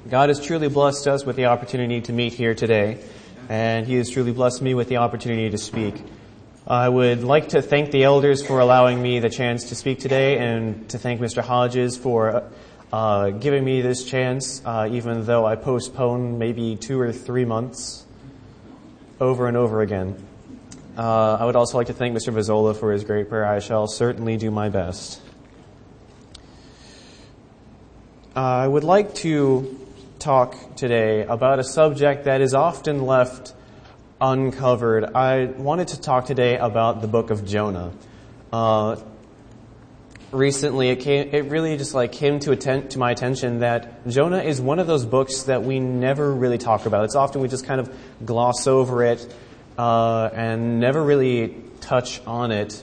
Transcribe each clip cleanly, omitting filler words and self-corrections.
God has truly blessed us with the opportunity to meet here today, and He has truly blessed me with the opportunity to speak. I would like to thank the elders for allowing me the chance to speak today, and to thank Mr. Hodges for giving me this chance, even though I postponed maybe 2 or 3 months over and over again. I would also like to thank Mr. Vizzola for his great prayer. I shall certainly do my best. I would like to talk today about a subject that is often left uncovered. I wanted to talk today about the book of Jonah. Recently, it really just came to my attention that Jonah is one of those books that we never really talk about. It's often we just kind of gloss over it and never really touch on it.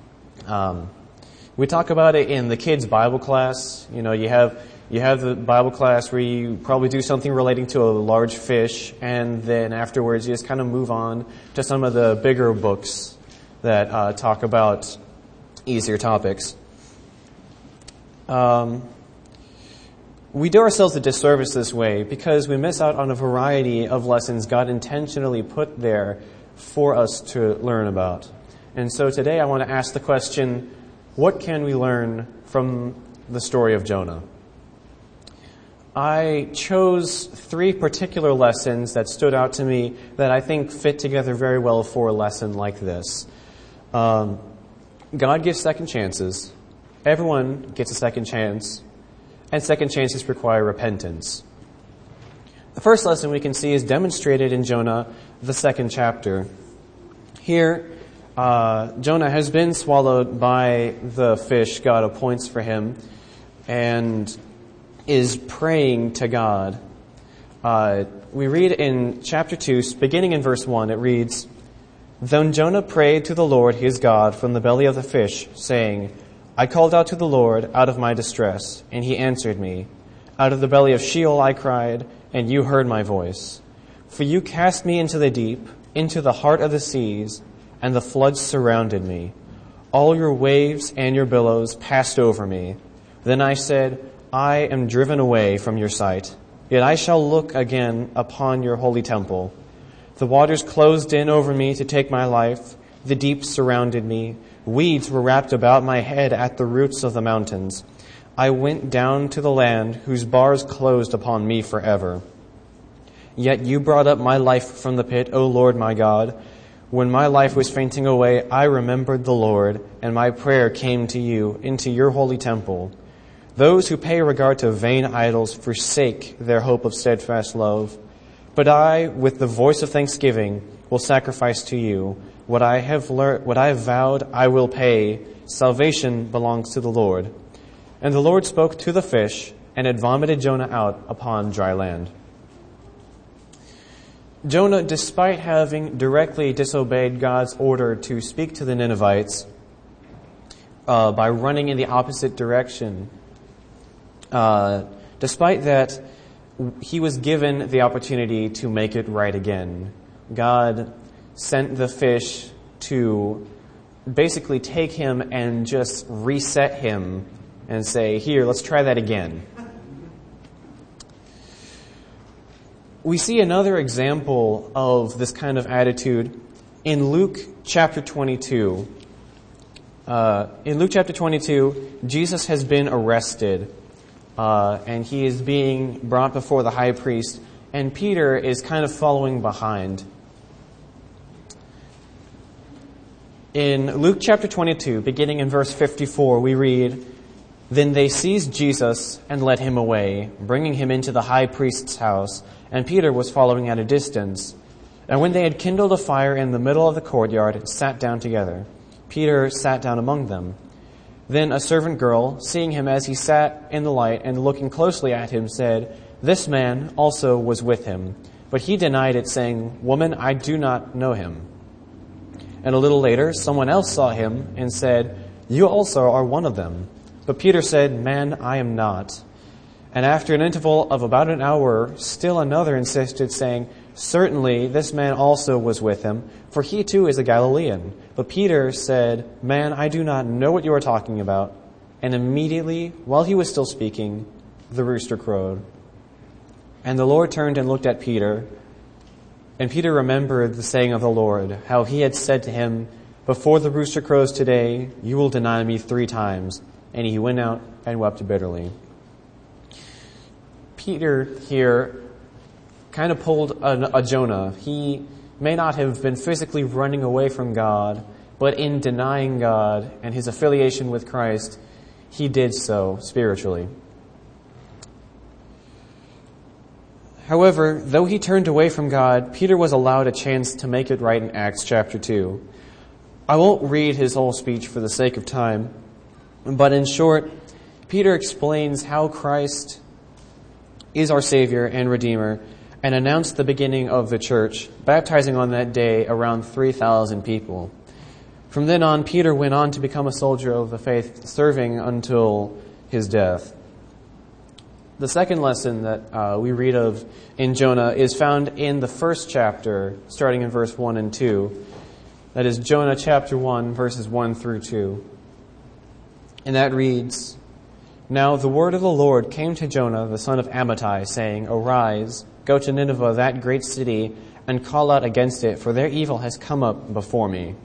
We talk about it in the kids' Bible class. You know, you have the Bible class where you probably do something relating to a large fish, and then afterwards you just kind of move on to some of the bigger books that talk about easier topics. We do ourselves a disservice this way because we miss out on a variety of lessons God intentionally put there for us to learn about. And so today I want to ask the question, what can we learn from the story of Jonah? I chose 3 particular lessons that stood out to me that I think fit together very well for a lesson like this. God gives second chances. Everyone gets a second chance. And second chances require repentance. The first lesson we can see is demonstrated in Jonah, the 2nd chapter. Here, Jonah has been swallowed by the fish God appoints for him and is praying to God. We read in chapter 2, beginning in verse 1, it reads, "Then Jonah prayed to the Lord his God from the belly of the fish, saying, I called out to the Lord out of my distress, and He answered me. Out of the belly of Sheol I cried, and You heard my voice. For You cast me into the deep, into the heart of the seas, and the floods surrounded me. All Your waves and Your billows passed over me. Then I said, I am driven away from Your sight, yet I shall look again upon Your holy temple. The waters closed in over me to take my life. The deep surrounded me. Weeds were wrapped about my head at the roots of the mountains. I went down to the land whose bars closed upon me forever. Yet You brought up my life from the pit, O Lord my God. When my life was fainting away, I remembered the Lord, and my prayer came to You into Your holy temple. Those who pay regard to vain idols forsake their hope of steadfast love. But I, with the voice of thanksgiving, will sacrifice to You. What I have vowed, I will pay. Salvation belongs to the Lord. And the Lord spoke to the fish, and it vomited Jonah out upon dry land." Jonah, despite having directly disobeyed God's order to speak to the Ninevites by running in the opposite direction, despite that, he was given the opportunity to make it right again. God sent the fish to basically take him and just reset him and say, here, let's try that again. We see another example of this kind of attitude in Luke chapter 22. In Luke chapter 22, Jesus has been arrested, and he is being brought before the high priest, and Peter is kind of following behind. In Luke chapter 22, beginning in verse 54, we read, "Then they seized Jesus and led Him away, bringing Him into the high priest's house, and Peter was following at a distance. And when they had kindled a fire in the middle of the courtyard and sat down together, Peter sat down among them. Then a servant girl, seeing him as he sat in the light and looking closely at him, said, 'This man also was with him.' But he denied it, saying, 'Woman, I do not know him.' And a little later, someone else saw him and said, 'You also are one of them.' But Peter said, 'Man, I am not.' And after an interval of about an hour, still another insisted, saying, 'Certainly this man also was with him, for he too is a Galilean.' But Peter said, 'Man, I do not know what you are talking about.' And immediately, while he was still speaking, the rooster crowed. And the Lord turned and looked at Peter, and Peter remembered the saying of the Lord, how he had said to him, "Before the rooster crows today, you will deny me 3 times." And he went out and wept bitterly. Peter here kind of pulled a Jonah. He may not have been physically running away from God, but in denying God and his affiliation with Christ, he did so spiritually. However, though he turned away from God, Peter was allowed a chance to make it right in Acts chapter 2. I won't read his whole speech for the sake of time, but in short, Peter explains how Christ is our Savior and Redeemer, and announced the beginning of the church, baptizing on that day around 3,000 people. From then on, Peter went on to become a soldier of the faith, serving until his death. The second lesson that we read of in Jonah is found in the first chapter, starting in verse 1 and 2. That is Jonah chapter 1, verses 1 through 2. And that reads, "Now the word of the Lord came to Jonah, the son of Amittai, saying, 'Arise, go to Nineveh, that great city, and call out against it, for their evil has come up before me.'"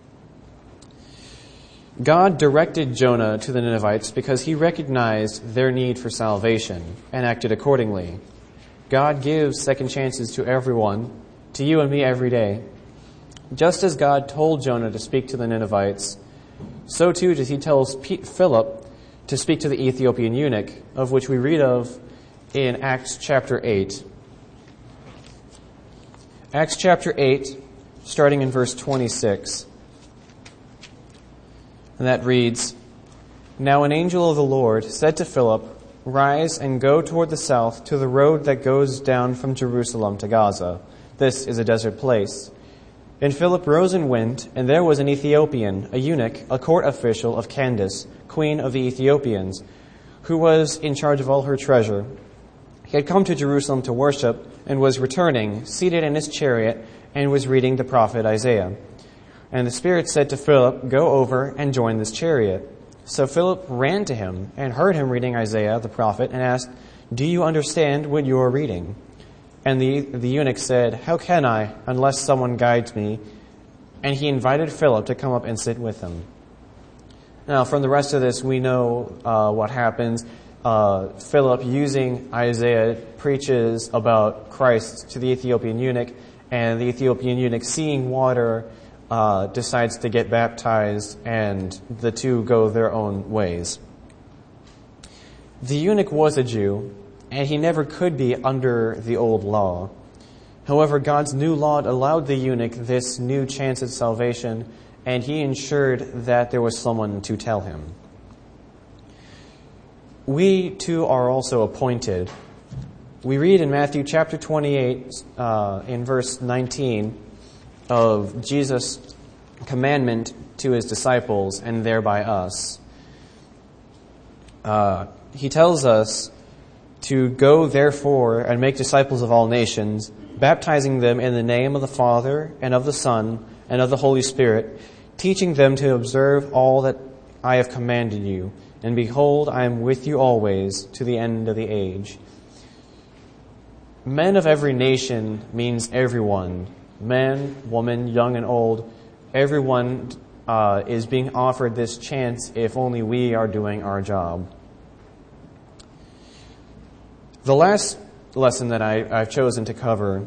God directed Jonah to the Ninevites because he recognized their need for salvation and acted accordingly. God gives second chances to everyone, to you and me every day. Just as God told Jonah to speak to the Ninevites, so too does he tell Philip to speak to the Ethiopian eunuch, of which we read of in Acts chapter 8. Acts chapter 8, starting in verse 26. And that reads, "Now an angel of the Lord said to Philip, 'Rise and go toward the south to the road that goes down from Jerusalem to Gaza. This is a desert place.' And Philip rose and went, and there was an Ethiopian, a eunuch, a court official of Candace, queen of the Ethiopians, who was in charge of all her treasure. He had come to Jerusalem to worship and was returning, seated in his chariot, and was reading the prophet Isaiah. And the Spirit said to Philip, 'Go over and join this chariot.' So Philip ran to him and heard him reading Isaiah the prophet and asked, 'Do you understand what you are reading?' And the eunuch said, 'How can I, unless someone guides me?' And he invited Philip to come up and sit with him." Now, from the rest of this, we know what happens. Philip, using Isaiah, preaches about Christ to the Ethiopian eunuch, and the Ethiopian eunuch, seeing water, decides to get baptized, and the two go their own ways. The eunuch was a Jew, and he never could be under the old law. However, God's new law allowed the eunuch this new chance at salvation, and he ensured that there was someone to tell him. We, too, are also appointed. We read in Matthew chapter 28, in verse 19, of Jesus' commandment to his disciples and thereby us. He tells us to go, therefore, and make disciples of all nations, baptizing them in the name of the Father and of the Son and of the Holy Spirit, teaching them to observe all that I have commanded you. And behold, I am with you always to the end of the age. Men of every nation means everyone. Man, woman, young and old, everyone is being offered this chance if only we are doing our job. The last lesson that I've chosen to cover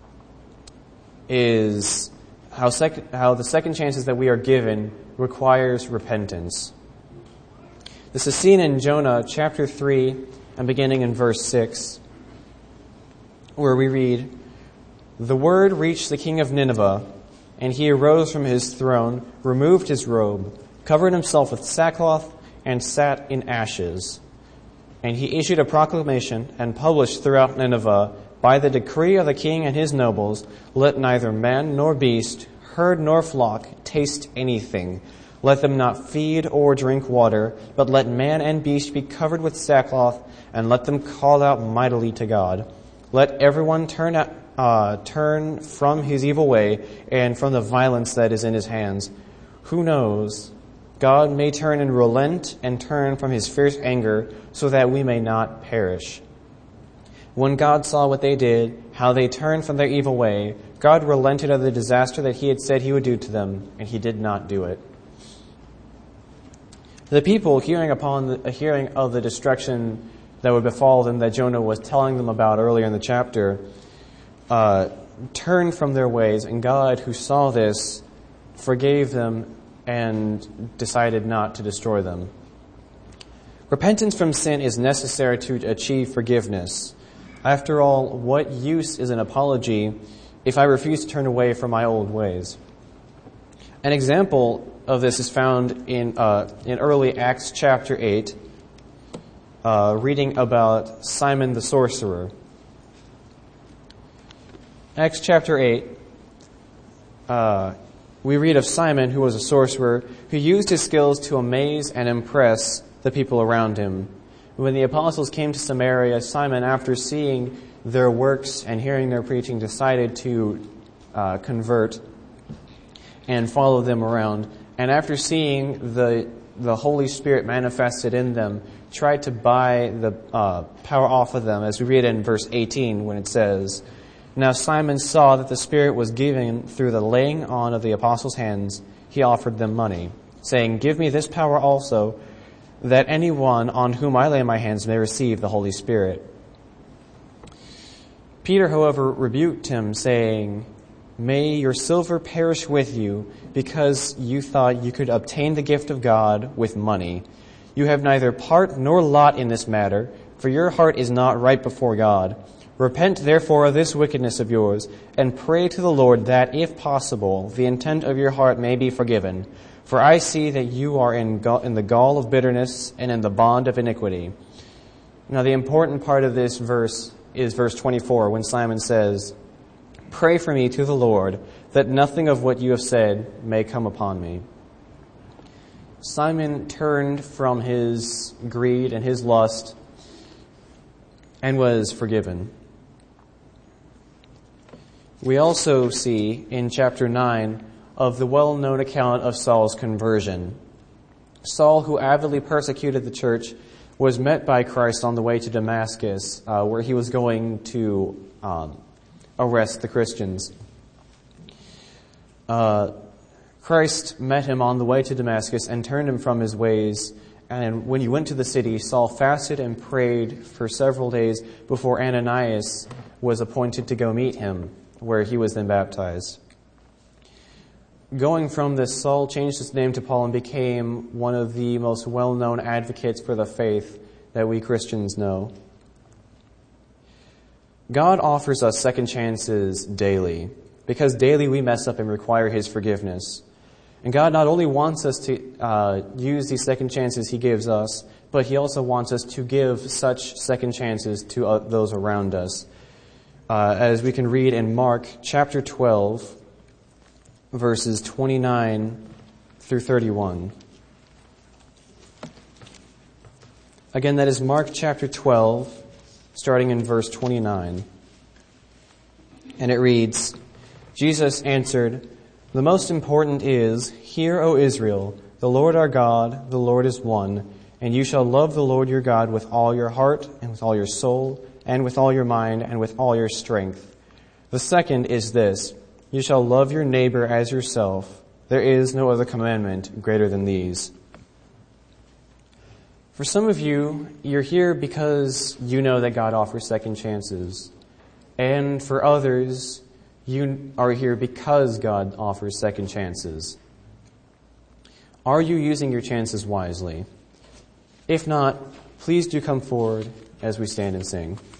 is how the second chances that we are given requires repentance. This is seen in Jonah chapter 3 and beginning in verse 6, where we read, "The word reached the king of Nineveh, and he arose from his throne, removed his robe, covered himself with sackcloth, and sat in ashes. And he issued a proclamation and published throughout Nineveh, by the decree of the king and his nobles, let neither man nor beast, herd nor flock, taste anything. Let them not feed or drink water, but let man and beast be covered with sackcloth, and let them call out mightily to God. Let everyone turn from his evil way and from the violence that is in his hands. Who knows? God may turn and relent and turn from his fierce anger so that we may not perish." When God saw what they did, how they turned from their evil way, God relented of the disaster that he had said he would do to them, and he did not do it. The people, hearing of the destruction that would befall them that Jonah was telling them about earlier in the chapter, turned from their ways, and God, who saw this, forgave them and decided not to destroy them. Repentance from sin is necessary to achieve forgiveness. After all, what use is an apology if I refuse to turn away from my old ways? An example of this is found in early Acts chapter 8, reading about Simon the sorcerer. Acts chapter 8, we read of Simon, who was a sorcerer, who used his skills to amaze and impress the people around him. When the apostles came to Samaria, Simon, after seeing their works and hearing their preaching, decided to convert and follow them around. And after seeing the Holy Spirit manifested in them, tried to buy the power off of them, as we read in verse 18 when it says, "Now Simon saw that the Spirit was given through the laying on of the apostles' hands. He offered them money, saying, 'Give me this power also, that anyone on whom I lay my hands may receive the Holy Spirit.' Peter, however, rebuked him, saying, 'May your silver perish with you, because you thought you could obtain the gift of God with money. You have neither part nor lot in this matter, for your heart is not right before God. Repent, therefore, of this wickedness of yours, and pray to the Lord that, if possible, the intent of your heart may be forgiven. For I see that you are in the gall of bitterness and in the bond of iniquity.'" Now, the important part of this verse is verse 24, when Simon says, "Pray for me to the Lord, that nothing of what you have said may come upon me." Simon turned from his greed and his lust and was forgiven. We also see in chapter 9 of the well-known account of Saul's conversion. Saul, who avidly persecuted the church, was met by Christ on the way to Damascus, where he was going to arrest the Christians. Christ met him on the way to Damascus and turned him from his ways. And when he went to the city, Saul fasted and prayed for several days before Ananias was appointed to go meet him, where he was then baptized. Going from this, Saul changed his name to Paul and became one of the most well-known advocates for the faith that we Christians know. God offers us second chances daily, because daily we mess up and require His forgiveness. And God not only wants us to use these second chances He gives us, but He also wants us to give such second chances to those around us. As we can read in Mark chapter 12, verses 29 through 31. Again, that is Mark chapter 12, starting in verse 29. And it reads, "Jesus answered, 'The most important is, Hear, O Israel, the Lord our God, the Lord is one, and you shall love the Lord your God with all your heart, and with all your soul, and with all your mind, and with all your strength. The second is this, you shall love your neighbor as yourself. There is no other commandment greater than these.'" For some of you, you're here because you know that God offers second chances. And for others, you are here because God offers second chances. Are you using your chances wisely? If not, please do come forward as we stand and sing.